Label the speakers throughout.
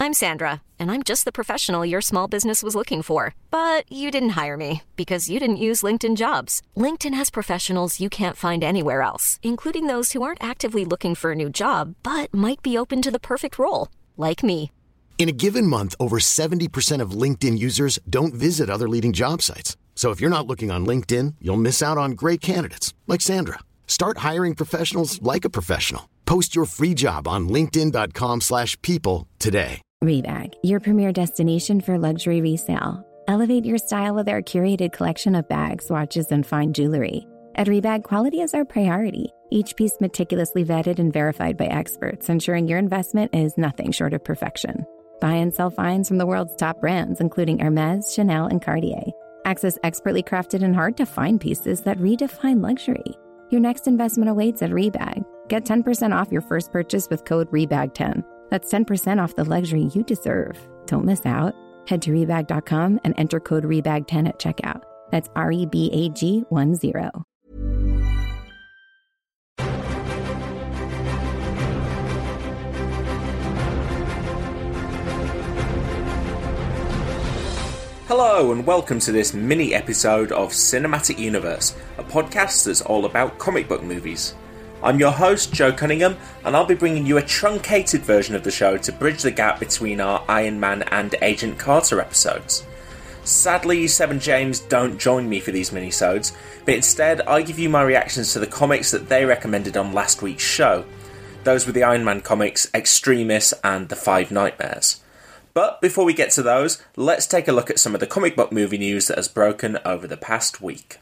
Speaker 1: I'm Sandra, and I'm just the professional your small business was looking for. But you didn't hire me because you didn't use LinkedIn Jobs. LinkedIn has professionals you can't find anywhere else, including those who aren't actively looking for a new job, but might be open to the perfect role, like me.
Speaker 2: In a given month, over 70% of LinkedIn users don't visit other leading job sites. So if you're not looking on LinkedIn, you'll miss out on great candidates like Sandra. Start hiring professionals like a professional. Post your free job on linkedin.com/people today.
Speaker 3: Rebag, your premier destination for luxury resale. Elevate your style with our curated collection of bags, watches, and fine jewelry. At Rebag, quality is our priority. Each piece meticulously vetted and verified by experts, ensuring your investment is nothing short of perfection. Buy and sell finds from the world's top brands, including Hermès, Chanel, and Cartier. Access expertly crafted and hard-to-find pieces that redefine luxury. Your next investment awaits at Rebag. Get 10% off your first purchase with code REBAG10. That's 10% off the luxury you deserve. Don't miss out. Head to Rebag.com and enter code REBAG10 at checkout. That's REBAG10.
Speaker 4: Hello and welcome to this mini episode of Cinematic Universe, a podcast that's all about comic book movies. I'm your host, Joe Cunningham, and I'll be bringing you a truncated version of the show to bridge the gap between our Iron Man and Agent Carter episodes. Sadly, Seb and James don't join me for these minisodes, but instead I give you my reactions to the comics that they recommended on last week's show. Those were the Iron Man comics, Extremis and The Five Nightmares. But before we get to those, let's take a look at some of the comic book movie news that has broken over the past week.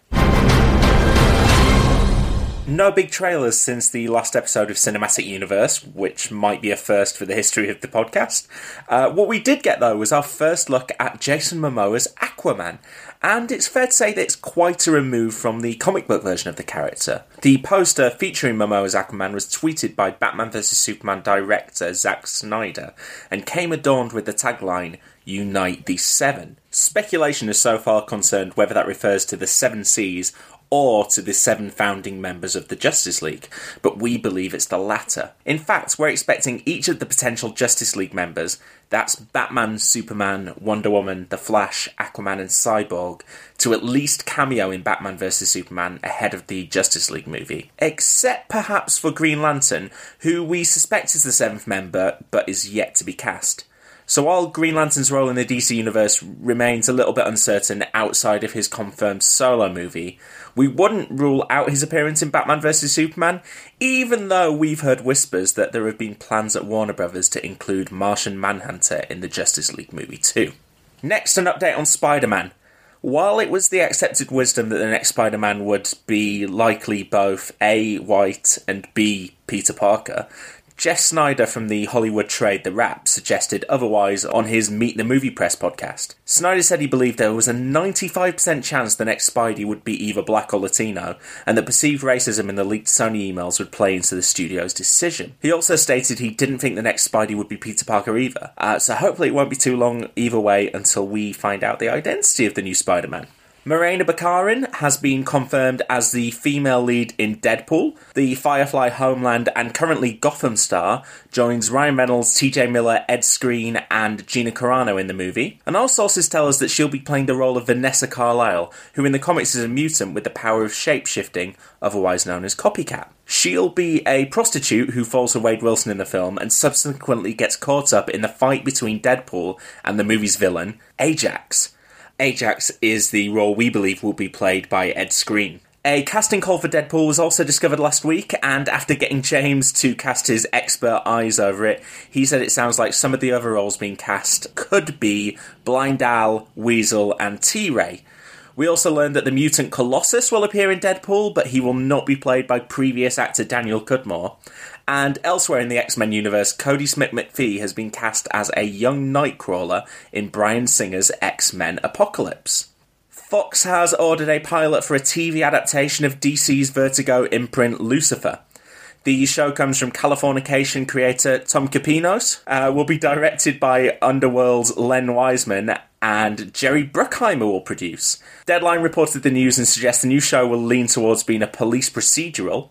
Speaker 4: No big trailers since the last episode of Cinematic Universe, which might be a first for the history of the podcast. What we did get, though, was our first look at Jason Momoa's Aquaman, and it's fair to say that it's quite a remove from the comic book version of the character. The poster featuring Momoa's Aquaman was tweeted by Batman vs Superman director Zack Snyder, and came adorned with the tagline, "Unite the Seven." Speculation has so far concerned whether that refers to the Seven Seas or to the 7 founding members of the Justice League, but we believe it's the latter. In fact, we're expecting each of the potential Justice League members, that's Batman, Superman, Wonder Woman, The Flash, Aquaman and Cyborg, to at least cameo in Batman vs Superman ahead of the Justice League movie. Except perhaps for Green Lantern, who we suspect is the 7th member, but is yet to be cast. So while Green Lantern's role in the DC Universe remains a little bit uncertain outside of his confirmed solo movie, we wouldn't rule out his appearance in Batman vs Superman, even though we've heard whispers that there have been plans at Warner Brothers to include Martian Manhunter in the Justice League movie too. Next, an update on Spider-Man. While it was the accepted wisdom that the next Spider-Man would be likely both A, white, and B, Peter Parker, Jeff Snyder from the Hollywood trade The Wrap suggested otherwise on his Meet the Movie Press podcast. Snyder said he believed there was a 95% chance the next Spidey would be either black or Latino, and that perceived racism in the leaked Sony emails would play into the studio's decision. He also stated he didn't think the next Spidey would be Peter Parker either, so hopefully it won't be too long either way until we find out the identity of the new Spider-Man. Morena Baccarin has been confirmed as the female lead in Deadpool. The Firefly, Homeland and currently Gotham star joins Ryan Reynolds, TJ Miller, Ed Skrein and Gina Carano in the movie. And our sources tell us that she'll be playing the role of Vanessa Carlyle, who in the comics is a mutant with the power of shape-shifting, otherwise known as Copycat. She'll be a prostitute who falls for Wade Wilson in the film and subsequently gets caught up in the fight between Deadpool and the movie's villain, Ajax. Ajax is the role we believe will be played by Ed Skrein. A casting call for Deadpool was also discovered last week, and after getting James to cast his expert eyes over it, he said it sounds like some of the other roles being cast could be Blind Al, Weasel, and T-Ray. We also learned that the mutant Colossus will appear in Deadpool, but he will not be played by previous actor Daniel Cudmore. And elsewhere in the X-Men universe, Cody Smith-McPhee has been cast as a young Nightcrawler in Bryan Singer's X-Men Apocalypse. Fox has ordered a pilot for a TV adaptation of DC's Vertigo imprint Lucifer. The show comes from Californication creator Tom Capinos, will be directed by Underworld's Len Wiseman, and Jerry Bruckheimer will produce. Deadline reported the news and suggests the new show will lean towards being a police procedural.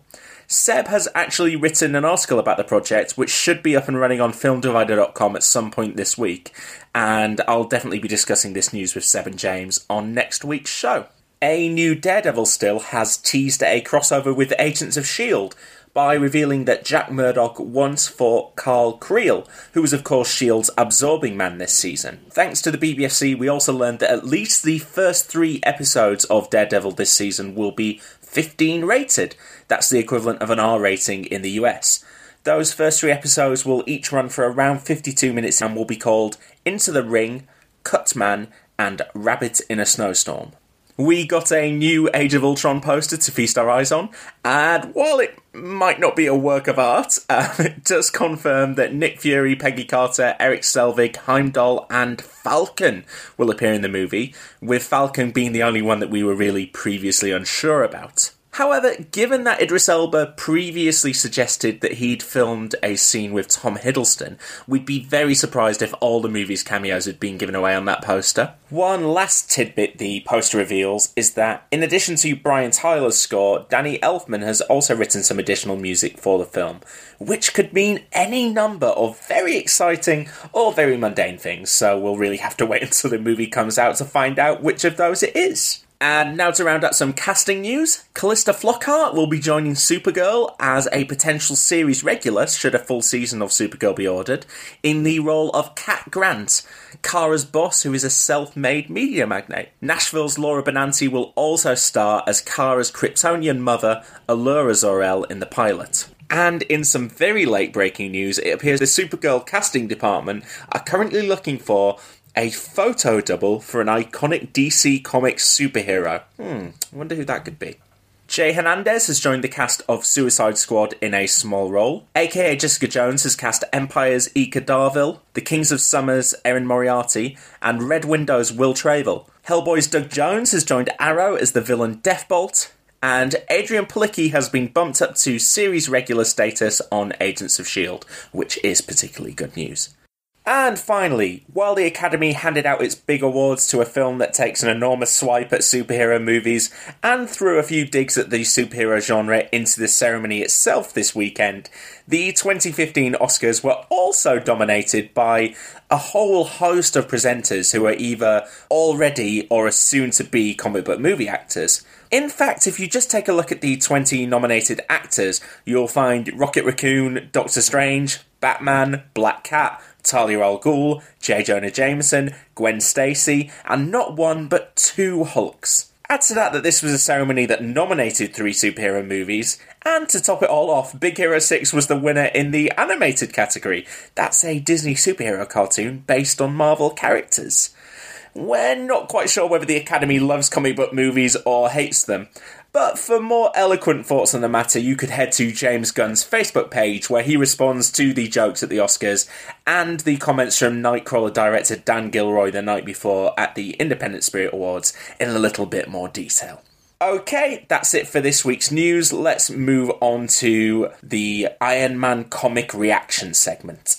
Speaker 4: Seb has actually written an article about the project, which should be up and running on filmdivider.com at some point this week, and I'll definitely be discussing this news with Seb and James on next week's show. A new Daredevil still has teased a crossover with Agents of S.H.I.E.L.D. by revealing that Jack Murdock once fought Carl Creel, who was of course S.H.I.E.L.D.'s Absorbing Man this season. Thanks to the BBFC, we also learned that at least the first 3 episodes of Daredevil this season will be 15 rated. That's the equivalent of an R rating in the US. Those first 3 episodes will each run for around 52 minutes and will be called Into the Ring, Cutman, and Rabbit in a Snowstorm. We got a new Age of Ultron poster to feast our eyes on, and while it might not be a work of art, it does confirm that Nick Fury, Peggy Carter, Eric Selvig, Heimdall, and Falcon will appear in the movie, with Falcon being the only one that we were really previously unsure about. However, given that Idris Elba previously suggested that he'd filmed a scene with Tom Hiddleston, we'd be very surprised if all the movie's cameos had been given away on that poster. One last tidbit the poster reveals is that, in addition to Brian Tyler's score, Danny Elfman has also written some additional music for the film, which could mean any number of very exciting or very mundane things, so we'll really have to wait until the movie comes out to find out which of those it is. And now to round out some casting news, Callista Flockhart will be joining Supergirl as a potential series regular, should a full season of Supergirl be ordered, in the role of Cat Grant, Kara's boss, who is a self-made media magnate. Nashville's Laura Benanti will also star as Kara's Kryptonian mother, Allura Zor-El, in the pilot. And in some very late-breaking news, it appears the Supergirl casting department are currently looking for a photo double for an iconic DC Comics superhero. I wonder who that could be. Jay Hernandez has joined the cast of Suicide Squad in a small role. AKA Jessica Jones has cast Empire's Ika Darville, The Kings of Summer's Erin Moriarty, and Red Window's Will Travel. Hellboy's Doug Jones has joined Arrow as the villain Deathbolt, and Adrian Palicki has been bumped up to series regular status on Agents of S.H.I.E.L.D., which is particularly good news. And finally, while the Academy handed out its big awards to a film that takes an enormous swipe at superhero movies and threw a few digs at the superhero genre into the ceremony itself this weekend, the 2015 Oscars were also dominated by a whole host of presenters who are either already or are soon to be comic book movie actors. In fact, if you just take a look at the 20 nominated actors, you'll find Rocket Raccoon, Doctor Strange, Batman, Black Cat, Talia al Ghul, J. Jonah Jameson, Gwen Stacy, and not one but 2 Hulks. Add to that this was a ceremony that nominated 3 superhero movies, and to top it all off, Big Hero 6 was the winner in the animated category. That's a Disney superhero cartoon based on Marvel characters. We're not quite sure whether the Academy loves comic book movies or hates them, but for more eloquent thoughts on the matter, you could head to James Gunn's Facebook page, where he responds to the jokes at the Oscars and the comments from Nightcrawler director Dan Gilroy the night before at the Independent Spirit Awards in a little bit more detail. Okay, that's it for this week's news. Let's move on to the Iron Man comic reaction segment.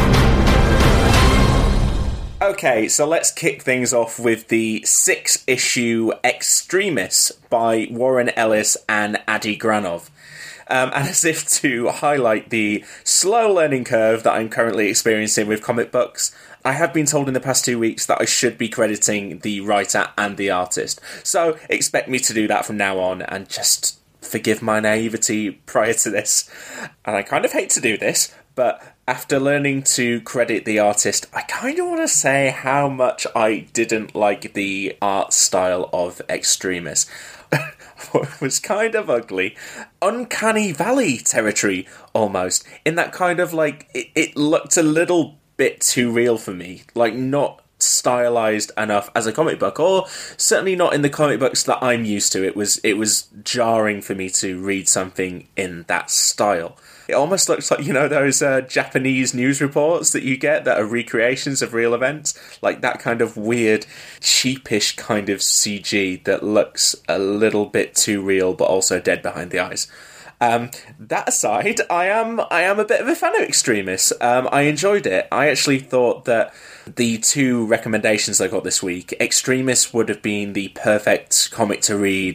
Speaker 4: Okay, so let's kick things off with the 6-issue Extremis by Warren Ellis and Adi Granov. And as if to highlight the slow learning curve that I'm currently experiencing with comic books, I have been told in the past 2 weeks that I should be crediting the writer and the artist. So expect me to do that from now on, and just forgive my naivety prior to this. And I kind of hate to do this, but after learning to credit the artist, I kind of want to say how much I didn't like the art style of Extremis. It was kind of ugly. Uncanny Valley territory, almost. In that kind of, like, it looked a little bit too real for me. Like, not stylized enough as a comic book, or certainly not in the comic books that I'm used to. It was jarring for me to read something in that style. It almost looks like, you know, those Japanese news reports that you get that are recreations of real events, like that kind of weird, sheepish kind of CG that looks a little bit too real, but also dead behind the eyes. That aside, I am a bit of a fan of Extremis. I enjoyed it. I actually thought that the 2 recommendations I got this week, Extremis would have been the perfect comic to read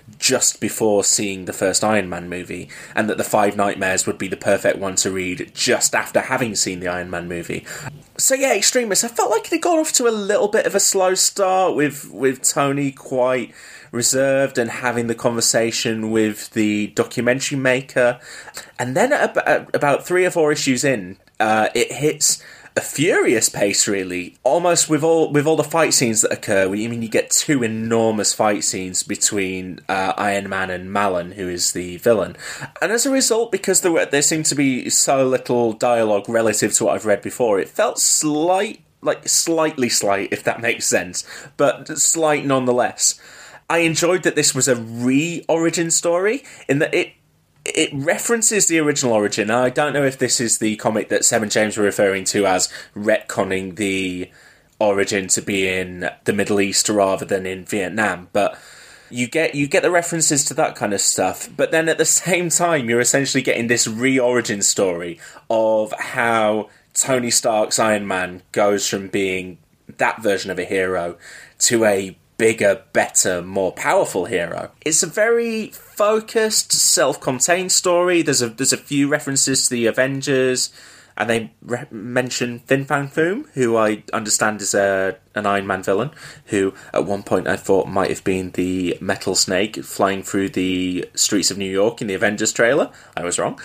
Speaker 4: just before seeing the first Iron Man movie, and that The Five Nightmares would be the perfect one to read just after having seen the Iron Man movie. So yeah, Extremis, I felt like they got off to a little bit of a slow start with Tony quite reserved and having the conversation with the documentary maker. And then at about 3 or 4 issues in, it hits a furious pace, really, almost with all the fight scenes that occur. You get 2 enormous fight scenes between Iron Man and Malin, who is the villain. And as a result, because there seemed to be so little dialogue relative to what I've read before, it felt slightly slight, if that makes sense, but slight nonetheless. I enjoyed that this was a re-origin story, in that it references the original origin. I don't know if this is the comic that Seven James were referring to as retconning the origin to be in the Middle East rather than in Vietnam, but you get the references to that kind of stuff. But then at the same time, you're essentially getting this re-origin story of how Tony Stark's Iron Man goes from being that version of a hero to a bigger, better, more powerful hero. It's a very focused, self-contained story. There's a few references to the Avengers, and they mention Fin Fang Foom, who I understand is an Iron Man villain, who at one point I thought might have been the Metal Snake flying through the streets of New York in the Avengers trailer. I was wrong.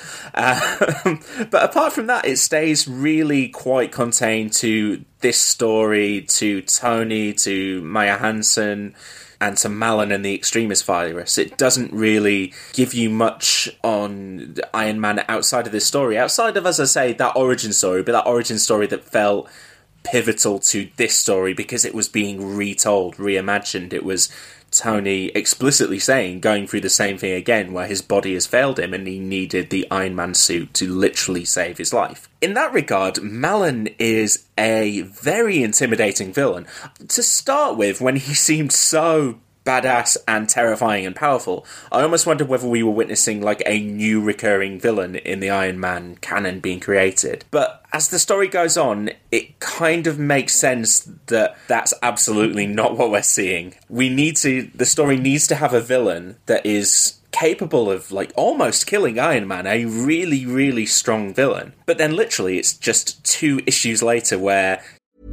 Speaker 4: But apart from that, it stays really quite contained to this story, to Tony, to Maya Hansen, and to Malin and the Extremis virus. It doesn't really give you much on Iron Man outside of this story. Outside of, as I say, that origin story, but that origin story that felt pivotal to this story because it was being retold, reimagined. It was Tony explicitly saying, going through the same thing again, where his body has failed him and he needed the Iron Man suit to literally save his life. In that regard, Malin is a very intimidating villain. To start with, when he seemed so badass and terrifying and powerful, I almost wondered whether we were witnessing like a new recurring villain in the Iron Man canon being created. But as the story goes on, it kind of makes sense that that's absolutely not what we're seeing. The story needs to have a villain that is capable of, like, almost killing Iron Man, a really, really strong villain. But then literally it's just 2 issues later where...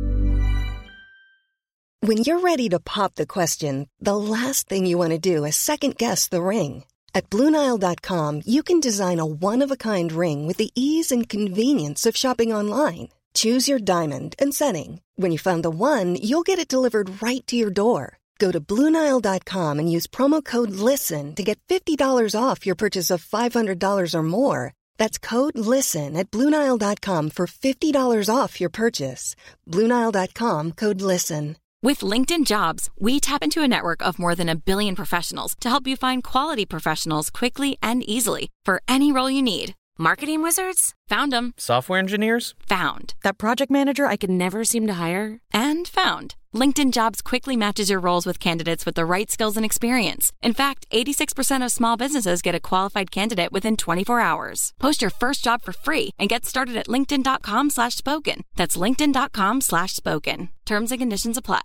Speaker 5: When you're ready to pop the question, the last thing you want to do is second-guess the ring. At BlueNile.com, you can design a one-of-a-kind ring with the ease and convenience of shopping online. Choose your diamond and setting. When you find the one, you'll get it delivered right to your door. Go to BlueNile.com and use promo code LISTEN to get $50 off your purchase of $500 or more. That's code LISTEN at BlueNile.com for $50 off your purchase. BlueNile.com, code LISTEN.
Speaker 6: With LinkedIn Jobs, we tap into a network of more than 1 billion professionals to help you find quality professionals quickly and easily for any role you need. Marketing wizards? Found them.
Speaker 7: Software engineers?
Speaker 6: Found.
Speaker 8: That project manager I could never seem to hire?
Speaker 6: And found. LinkedIn Jobs quickly matches your roles with candidates with the right skills and experience. In fact, 86% of small businesses get a qualified candidate within 24 hours. Post your first job for free and get started at linkedin.com/spoken. That's linkedin.com/spoken. Terms and conditions apply.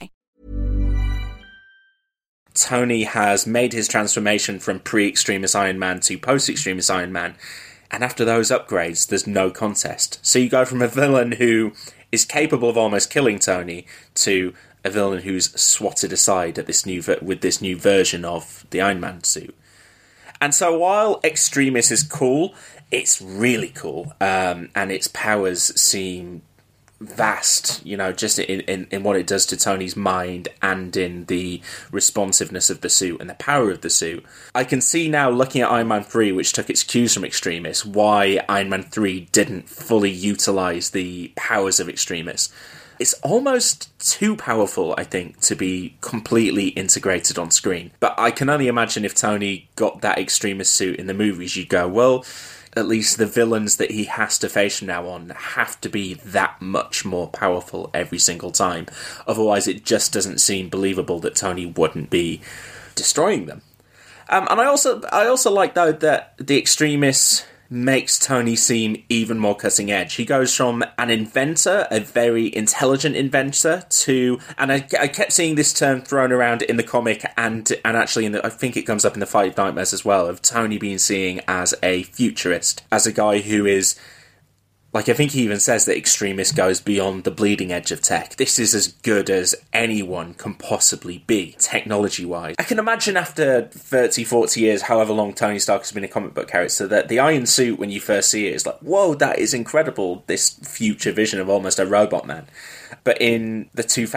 Speaker 4: Tony has made his transformation from pre-Extremis Iron Man to post-Extremis Iron Man, and after those upgrades, there's no contest. So you go from a villain who is capable of almost killing Tony to a villain who's swatted aside at with this new version of the Iron Man suit. And so while Extremis is cool, it's really cool, and its powers seem vast, just in what it does to Tony's mind and in the responsiveness of the suit and the power of the suit. I can see now, looking at Iron Man 3, which took its cues from Extremis, why Iron Man 3 didn't fully utilise the powers of Extremis. It's almost too powerful, I think, to be completely integrated on screen. But I can only imagine if Tony got that Extremis suit in the movies, you'd go, well, at least the villains that he has to face from now on have to be that much more powerful every single time. Otherwise, it just doesn't seem believable that Tony wouldn't be destroying them. And I also like, though, that the Extremis makes Tony seem even more cutting edge. He goes from an inventor, a very intelligent inventor, to, and I kept seeing this term thrown around in the comic and actually I think it comes up in the Five Nightmares as well, of Tony being seen as a futurist, as a guy who is, like, I think he even says that Extremis goes beyond the bleeding edge of tech. This is as good as anyone can possibly be, technology-wise. I can imagine after 30, 40 years, however long Tony Stark has been a comic book character, that the Iron Suit, when you first see it, is like, whoa, that is incredible, this future vision of almost a robot man. But in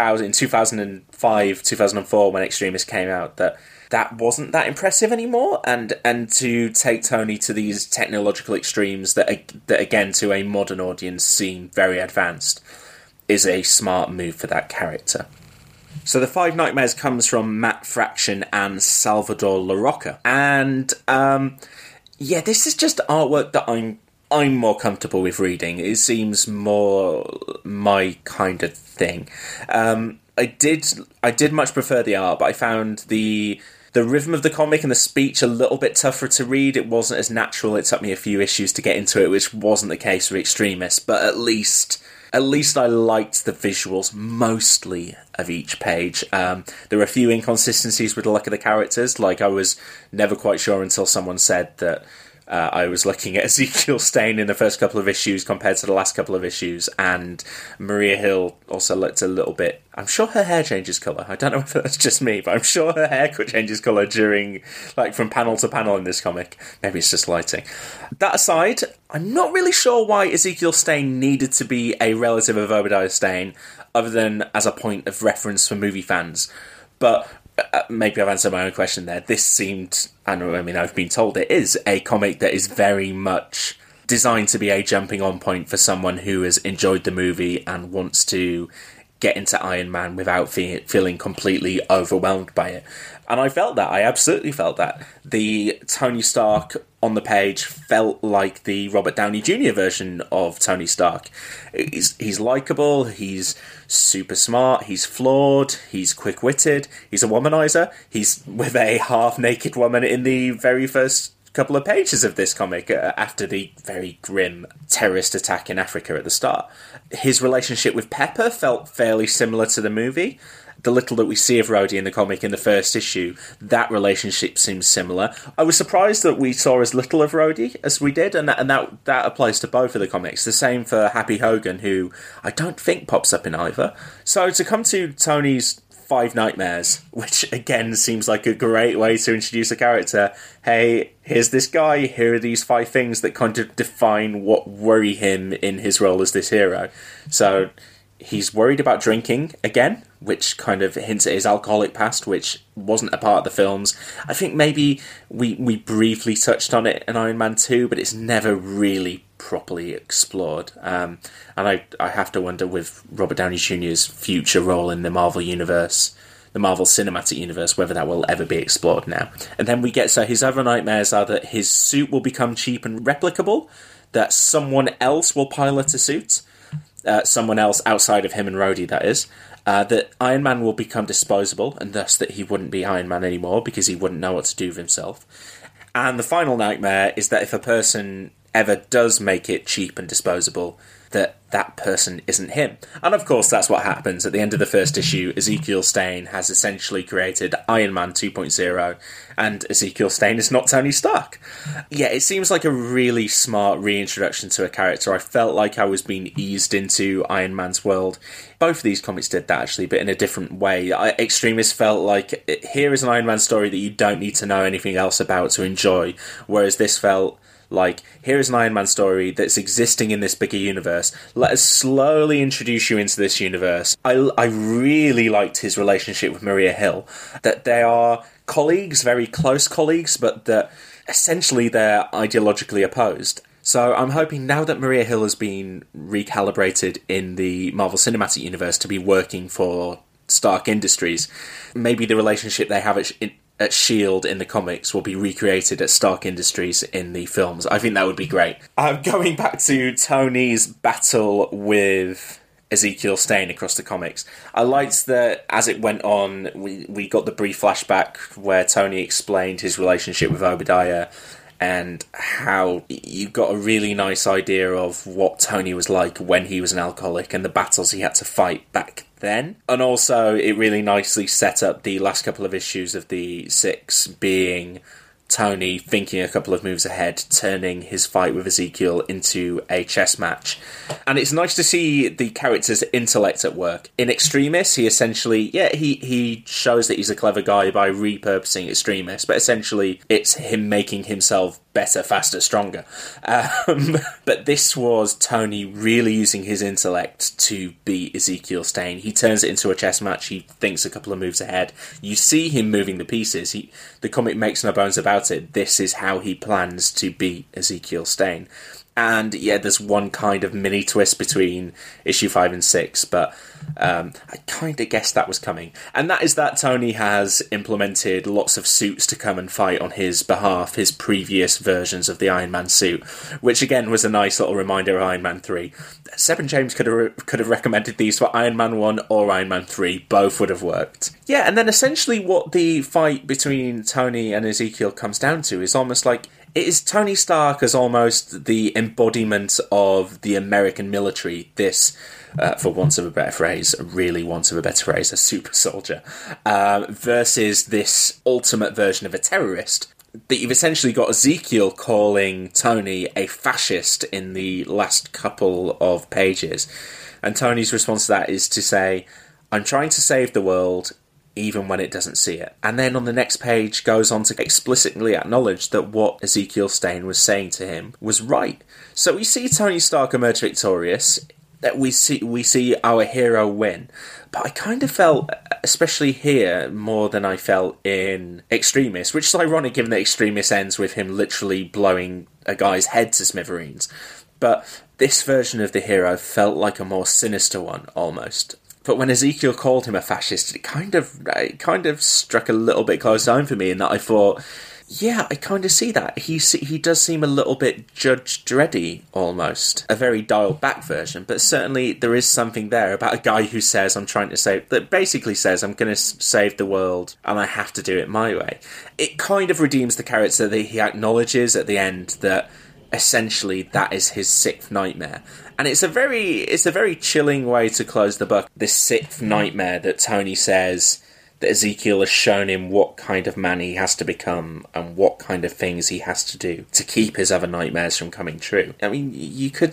Speaker 4: 2005, 2004, when Extremis came out, that wasn't that impressive anymore, and to take Tony to these technological extremes that again, to a modern audience, seem very advanced, is a smart move for that character. So the Five Nightmares comes from Matt Fraction and Salvador Larroca, and this is just artwork that I'm more comfortable with reading. It seems more my kind of thing. I did much prefer the art, but I found the rhythm of the comic and the speech a little bit tougher to read. It wasn't as natural. It took me a few issues to get into it, which wasn't the case with Extremis, but at least I liked the visuals mostly of each page. There were a few inconsistencies with the look of the characters, like I was never quite sure until someone said that I was looking at Ezekiel Stane in the first couple of issues compared to the last couple of issues, and Maria Hill also looked a little bit... I'm sure her hair changes colour. I don't know if that's just me, but I'm sure her hair changes colour during, like, from panel to panel in this comic. Maybe it's just lighting. That aside, I'm not really sure why Ezekiel Stane needed to be a relative of Obadiah Stane, other than as a point of reference for movie fans. But... maybe I've answered my own question there. This seemed, I've been told it is a comic that is very much designed to be a jumping on point for someone who has enjoyed the movie and wants to get into Iron Man without feeling completely overwhelmed by it. And I felt that. I absolutely felt that. The Tony Stark on the page felt like the Robert Downey Jr. version of Tony Stark. He's likeable, he's super smart, he's flawed, he's quick-witted, he's a womanizer, he's with a half-naked woman in the very first couple of pages of this comic after the very grim terrorist attack in Africa at the start. His relationship with Pepper felt fairly similar to the movie. The little that we see of Rhodey in the comic in the first issue, that relationship seems similar. I was surprised that we saw as little of Rhodey as we did, and that applies to both of the comics. The same for Happy Hogan, who I don't think pops up in either. So to come to Tony's Five Nightmares, which again seems like a great way to introduce a character. Hey, here's this guy, here are these 5 things that kind of define what worry him in his role as this hero. So... he's worried about drinking, again, which kind of hints at his alcoholic past, which wasn't a part of the films. I think maybe we briefly touched on it in Iron Man 2, but it's never really properly explored. And I have to wonder with Robert Downey Jr.'s future role in the Marvel Universe, the Marvel Cinematic Universe, whether that will ever be explored now. And then we get, so his other nightmares are that his suit will become cheap and replicable, that someone else will pilot a suit, someone else outside of him and Rhodey, that is, that Iron Man will become disposable, and thus that he wouldn't be Iron Man anymore because he wouldn't know what to do with himself. And the final nightmare is that if a person ever does make it cheap and disposable, that person isn't him. And of course that's what happens. At the end of the first issue, Ezekiel Stane has essentially created Iron Man 2.0, and Ezekiel Stane is not Tony Stark. Yeah, it seems like a really smart reintroduction to a character. I felt like I was being eased into Iron Man's world. Both of these comics did that, actually, but in a different way. Extremis felt like, here is an Iron Man story that you don't need to know anything else about to enjoy, whereas this felt like, here is an Iron Man story that's existing in this bigger universe. Let us slowly introduce you into this universe. I really liked his relationship with Maria Hill. That they are colleagues, very close colleagues, but that essentially they're ideologically opposed. So I'm hoping now that Maria Hill has been recalibrated in the Marvel Cinematic Universe to be working for Stark Industries, maybe the relationship they have at S.H.I.E.L.D. in the comics will be recreated at Stark Industries in the films. I think that would be great. Going back to Tony's battle with Ezekiel Stane across the comics, I liked that as it went on, we got the brief flashback where Tony explained his relationship with Obadiah, and how you got a really nice idea of what Tony was like when he was an alcoholic and the battles he had to fight back then. And also, it really nicely set up the last couple of issues of the 6 being Tony thinking a couple of moves ahead, turning his fight with Ezekiel into a chess match. And it's nice to see the character's intellect at work. In Extremis, he essentially, he shows that he's a clever guy by repurposing Extremis, but essentially it's him making himself better, faster, stronger. But this was Tony really using his intellect to beat Ezekiel Stane. He turns it into a chess match. He thinks a couple of moves ahead. You see him moving the pieces. The comic makes no bones about it. This is how he plans to beat Ezekiel Stane. And yeah, there's one kind of mini twist between issue 5 and 6, but I kind of guessed that was coming. And that is that Tony has implemented lots of suits to come and fight on his behalf, his previous versions of the Iron Man suit, which again was a nice little reminder of Iron Man 3. Seb and James could have recommended these for Iron Man 1 or Iron Man 3. Both would have worked. Yeah, and then essentially what the fight between Tony and Ezekiel comes down to is almost like, it is Tony Stark as almost the embodiment of the American military, this, for want of a better phrase, a super soldier, versus this ultimate version of a terrorist. That you've essentially got Ezekiel calling Tony a fascist in the last couple of pages. And Tony's response to that is to say, I'm trying to save the world, even when it doesn't see it. And then on the next page goes on to explicitly acknowledge that what Ezekiel Stane was saying to him was right. So we see Tony Stark emerge victorious, that we see our hero win. But I kind of felt, especially here, more than I felt in Extremis, which is ironic given that Extremis ends with him literally blowing a guy's head to smithereens. But this version of the hero felt like a more sinister one, almost. But when Ezekiel called him a fascist, it kind of struck a little bit close to home for me, in that I thought, yeah, I kind of see that. He does seem a little bit Judge Dreddy, almost. A very dialed-back version, but certainly there is something there about a guy who says, that basically says, I'm going to save the world, and I have to do it my way. It kind of redeems the character that he acknowledges at the end that essentially that is his 6th nightmare. And it's a very chilling way to close the book. This 6th nightmare that Tony says that Ezekiel has shown him what kind of man he has to become and what kind of things he has to do to keep his other nightmares from coming true. I mean, you could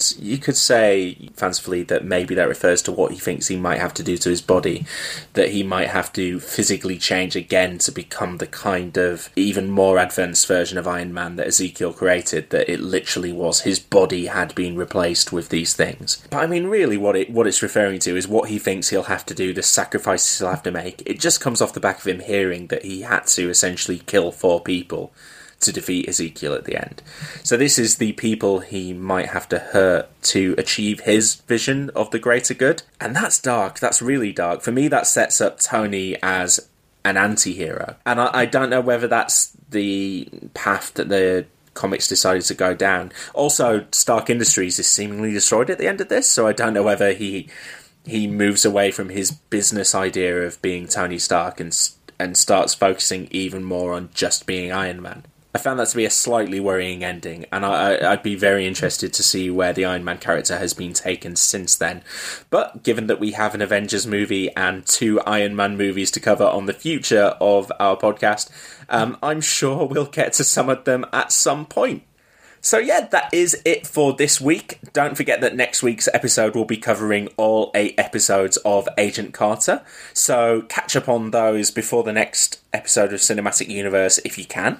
Speaker 4: say fancifully that maybe that refers to what he thinks he might have to do to his body, that he might have to physically change again to become the kind of even more advanced version of Iron Man that Ezekiel created, that it literally was his body had been replaced with these things. But I mean, really what it's referring to is what he thinks he'll have to do, the sacrifices he'll have to make. It just comes off the back of him hearing that he had to essentially kill 4 people to defeat Ezekiel at the end. So this is the people he might have to hurt to achieve his vision of the greater good. And that's dark. That's really dark. For me, that sets up Tony as an anti-hero. And I don't know whether that's the path that the comics decided to go down. Also, Stark Industries is seemingly destroyed at the end of this, so I don't know whether he moves away from his business idea of being Tony Stark and starts focusing even more on just being Iron Man. I found that to be a slightly worrying ending, and I'd be very interested to see where the Iron Man character has been taken since then. But given that we have an Avengers movie and 2 Iron Man movies to cover on the future of our podcast, I'm sure we'll get to some of them at some point. So yeah, that is it for this week. Don't forget that next week's episode will be covering all 8 episodes of Agent Carter. So catch up on those before the next episode of Cinematic Universe if you can.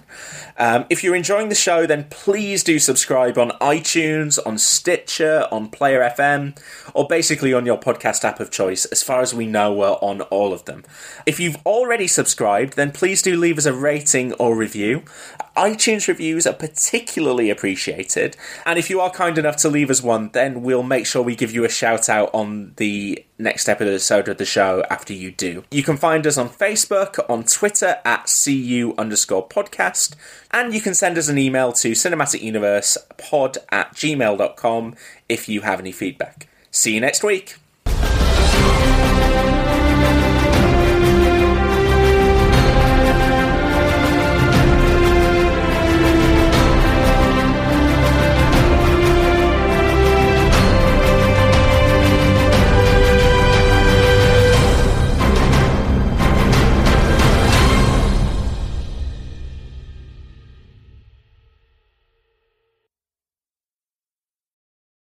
Speaker 4: If you're enjoying the show, then please do subscribe on iTunes, on Stitcher, on Player FM, or basically on your podcast app of choice. As far as we know, we're on all of them. If you've already subscribed, then please do leave us a rating or review. iTunes reviews are particularly appreciated, and if you are kind enough to leave us one, then we'll make sure we give you a shout out on the next episode of the show after you do. You can find us on Facebook, on Twitter at CU_podcast, and you can send us an email to cinematicuniversepod@gmail.com if you have any feedback. See you next week.